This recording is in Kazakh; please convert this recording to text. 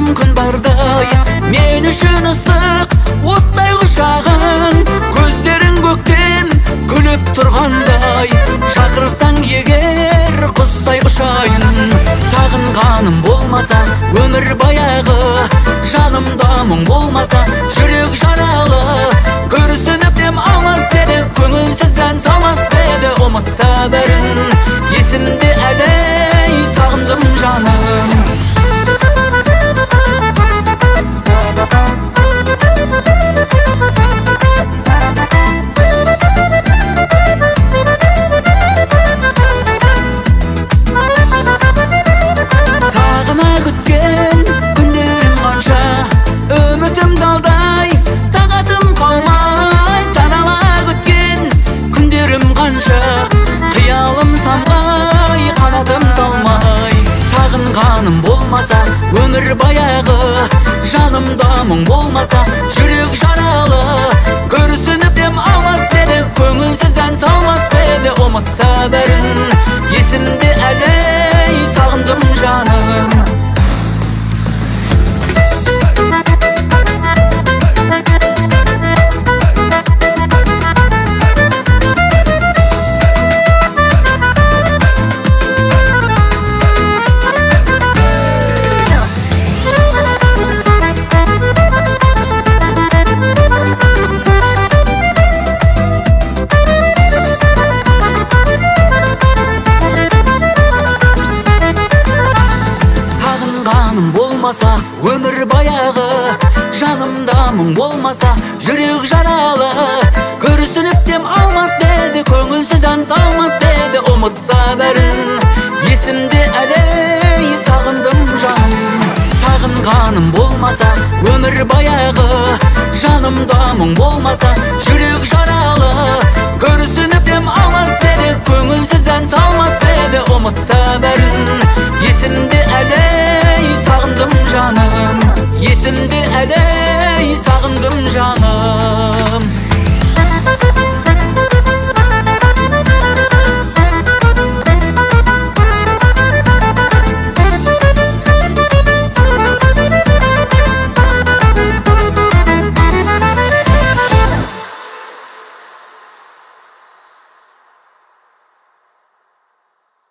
күн бардай, мен үшін ыстық оттай құшағың, көздерің көктен күліп тұрғандай, шақырсаң егер құстай ұшайын. Сағынғаным болмаса өмір баяғы, жанымда мұң болмаса жүрек жаралы, күрсініп дем алмас беді, көңілсіз ән салмас беді. Ұмытса бәрін есімде әлі, сағындым жаным. Сағына күткен күндерім қанша, үмітім далдай, тағатым қалмай. Санала күткен күндерім қанша, қиялым самғай, қанатым талмай. Сағынғаным болмаса өмір баяғы, жанымда мұң болмаса жүрек жаралы, күрсініп дем алмас беді, көңілсіз ән салмас беді. Ұмытса бәрін есімде әлі, сағындым жаным. Болмаса өмір баяғы, жанымда мұң болмаса жүрек жаралы, күрсініп дем алмас беді, көңілсіз ән салмас беді. Ұмытса бәрін есімде әлі, сағындым жаным. Сағынғаным болмаса өмір баяғы, жанымда мұң болмаса жүрек жаралы, күрсініп дем алмас беді, көңілсіз ән салмас беді. Ұмытса бәрін есімде